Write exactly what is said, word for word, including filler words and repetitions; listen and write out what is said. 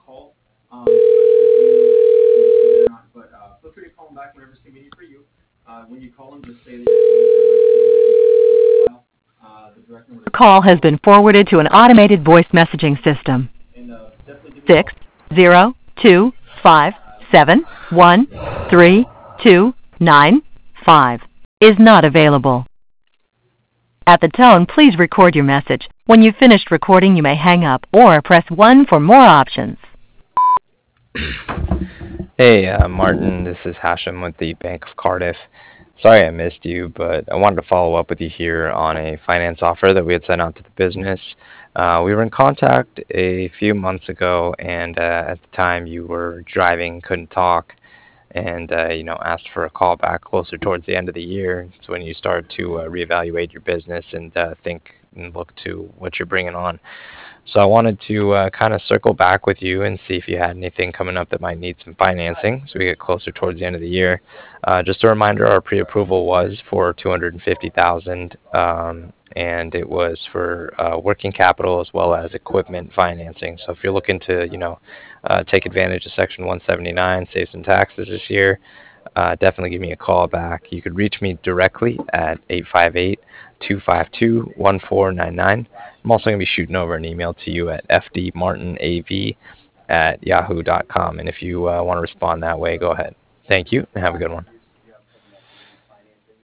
Call has been forwarded to an automated voice messaging system. Six zero two five seven one three two nine five is not available. At the tone, please record your message. When you've finished recording, you may hang up or press one for more options. Hey, uh, Martin, this is Hashem with the Bank of Cardiff. Sorry I missed you, but I wanted to follow up with you here on a finance offer that we had sent out to the business. Uh, we were in contact a few months ago, and uh, at the time you were driving, couldn't talk, and uh, you know asked for a call back closer towards the end of the year. It's when you start to uh, reevaluate your business and uh, think and look to what you're bringing on. So I wanted to uh, kind of circle back with you and see if you had anything coming up that might need some financing so we get closer towards the end of the year. Uh, just a reminder, our pre-approval was for two hundred fifty thousand dollars, um, and it was for uh, working capital as well as equipment financing. So if you're looking to, you know, uh, take advantage of Section one seventy-nine, save some taxes this year, uh, definitely give me a call back. You could reach me directly at eight five eight, two five two, one four nine nine. I'm also going to be shooting over an email to you at f d martin a v at yahoo dot com. And if you uh, want to respond that way, go ahead. Thank you and have a good one.